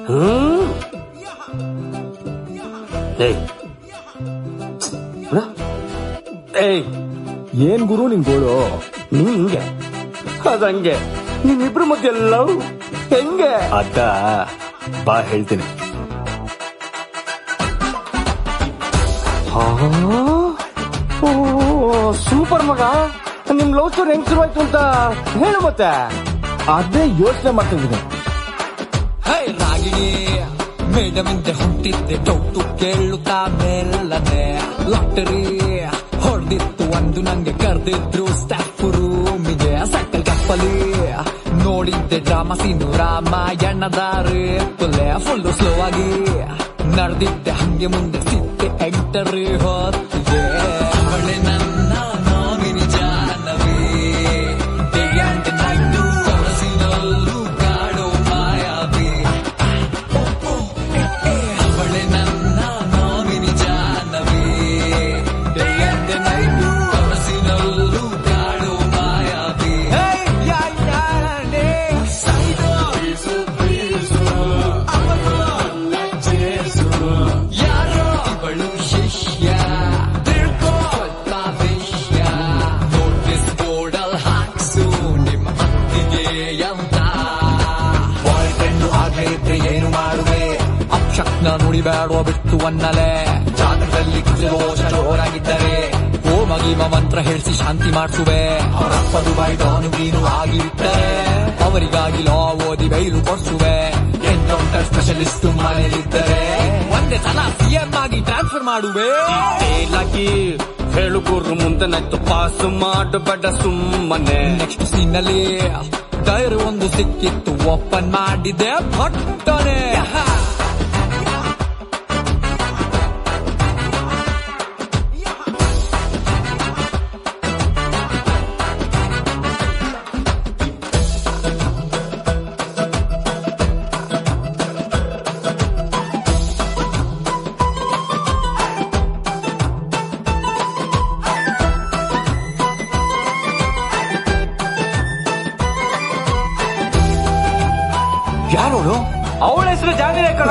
ಏನ್ ಗುರು ನಿನ್ ಗೋಳು? ಹಿಂಗೆ ಅದಂಗೆ ನಿಮ್ಮಿಬ್ರು ಮಧ್ಯೆ ಲವ್ ಹೆಂಗೆ ಅದ ಬಾ ಹೇಳ್ತೀನಿ. ಸೂಪರ್ ಮಗ, ನಿಮ್ ಲವ್ ಸ್ಟೋರಿ ಹೆಂಗ್ ಶುರುವಾಯ್ತು ಅಂತ ಹೇಳು ಮತ್ತೆ. ಅದೇ ಯೋಚನೆ ಮಾಡ್ತಿದ್ದೀನಿ. ರಾಗಿಣಿ ಮೇಡಮ್ ಹಿಂದೆ ಹೊಂಟಿದ್ದೆ, ಡೌಟು ಕೇಳುತ್ತಾ ಮೇಲನೆ ಲಾಟರಿ ಹೊಡೆದಿತ್ತು ಒಂದು, ನಂಗೆ ಕರೆದಿದ್ರು ಸ್ಟಾಫ್ ರೂಮಿಗೆ ಸೈಕಲ್ ಕಪ್ಪಲಿ ನೋಡಿದ್ದೆ ಡ್ರಾಮಾ ಸೀನು, ರಾಮಾಯಣದ ರೇಪಲೆ ಫುಲ್ಲು ಸ್ಲೋ ಆಗಿ ನಡೆದಿದ್ದೆ, ಹಂಗೆ ಮುಂದೆ ಸಿಟ್ಟೆ ಎಂಟರಿ ಹೊತ್ತಿಗೆ. ಅವಳೆ ನನ್ನ nominee Jahnavi, day and night ಕನಸಿನಲ್ಲೂ ಕಾಡೋ ಮಾಯಾವಿ. ಅವಳೆ ನನ್ನ nominee Jahnavi, day and night ಕನಸಿನಲ್ಲೂ ಕಾಡೋ ಮಾಯಾವಿ. ಯಾರೋ ಇವಳು ಶಿಷ್ಯ, ತಿಳ್ಕೊಳ್ತಾ ವಿಷಯ, ನೋಟಿಸ್ ಬೋರ್ಡಲ್ ಹಾಕ್ಸು ನಿಮ್ಮ ಅತ್ತಿಗೆ ಅಂತ. ಬಾಯ್ ಫ್ರೆಂಡ್ ಆಗೇ ಇದ್ರೆ ಏನು ಮಾಡುವೆ, ಅಕ್ಷಕ್ನ ನುಡಿಬೇಡುವ ಬಿಟ್ಟು ಅನ್ನಲೆ, ಜಾತಕದಲ್ಲಿ ಕುಜದೋಷ ಜೋರಾಗಿದ್ದರೆ ಓ ಮಗಿಮ ಮಂತ್ರ ಹೇಳಿಸಿ ಶಾಂತಿ ಮಾಡಿಸುವೆ. ಅವರಪ್ಪ ದುಬೈ ಡಾನು ಗೀನು ಆಗಿರ್ತಾರೆ, ಅವರಿಗಾಗಿ ಲಾ ಓದಿ ಬೈಲು ಕೊಡ್ಸುವೆ. ಎನ್ಕೌಂಟರ್ ಸ್ಪೆಷಲಿಸ್ಟ್ ಮನೆಯಲ್ಲಿದ್ದರೆ ಒಂದೇ ಸಲ ಸಿಎಂ ಆಗಿ ಟ್ರಾನ್ಸ್ಫರ್ ಮಾಡುವೆ. ಲಗಿ ಹೇಳು ಗುರು ಮುಂದೆ ನೈತು ಪಾಸ್ ಮಾಡಬೇಡ ಸುಮ್ಮನೆ. ನೆಕ್ಸ್ಟ್ ಸೀನಲ್ಲಿ ಡೈರಿ ಒಂದು ಸಿಕ್ಕಿತ್ತು, ಓಪನ್ ಮಾಡಿದೆ ಭಟ್ಟನೆ. ಯಾರೋಳು? ಅವಳ ಹೆಸರು ಜಾಗರೇ ಕಣ.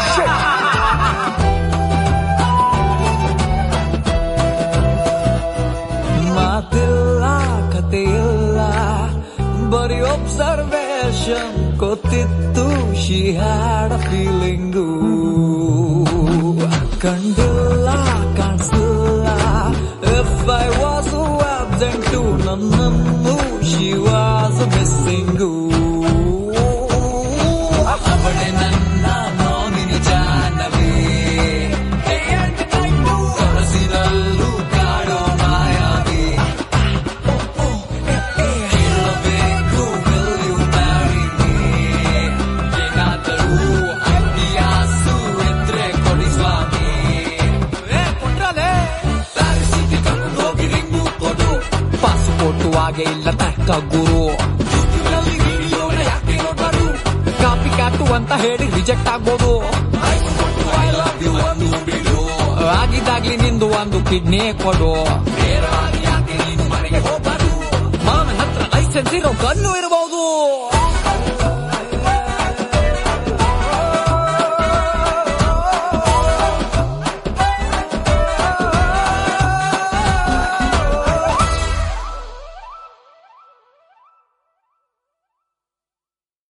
ಮಾತಿಲ್ಲ ಕಥೆಯಿಲ್ಲ, ಬರೀ ಒಬ್ಸರ್ವೇಷನ್ ಗೊತ್ತಿತ್ತು. ಶಿ ಹ್ಯಾಡ್ ಅ ಫೀಲಿಂಗು, ಕಂಡಿಲ್ಲ ಕಾಣಿಸಿಲ್ಲ. ಇಫ್ ಐ ವಾಸ್ ಆಬ್ಸೆಂಟು, ನನ್ನನ್ನು ಶಿ ವಾಸ್ ಮಿಸ್ಸಿಂಗು. ಅವಳೆ ನನ್ನ ನಾಮಿನಿ ಜಾಹ್ನವಿ, ಕನಸಿನಲ್ಲೂ ಕಾಡೋ ಮಾಯಾವಿ. ಕೇಳಬೇಕು will you marry me, ಏನಾದರೂ ಐಡಿಯಾಸು ಇದ್ರೆ ಕೊಡಿ ಸ್ವಾಮಿ. ಕೊಟ್ರಲೆ ಪ್ಯಾರಿಸಿಗೆ ಕರ್ಕೊಂಡು ಹೋಗಿ ರಿಂಗು ಕೊಡು, ಪಾಸ್ಪೋರ್ಟು ಹಾಗೆ ಇಲ್ಲ ತಕ್ಕ ಗುರು. ಯಾಕೆ ನೋಡ್ಬಾರು, ಕಾಪಿ ಕಾಟು ಅಂತ ಹೇಳಿ ರಿಜೆಕ್ಟ್ ಆಗ್ಬೋದು. ಐ ಲವ್ ಯು ಒಂದು ಬಿಡು, ಆಗಿದ್ದಾಗ್ಲಿ ನಿಂದು ಒಂದು ಕಿಡ್ನಿ ಕೊಡು. ನೇರವಾಗಿ ಯಾಕೆ ನೀನು ಮನೆಗೆ ಹೋಗ್ಬಾರು, ಮಾಮನ ಹತ್ರ ಲೈಸೆನ್ಸ್ ಇರೋ ಗನ್ನು ಇರೋ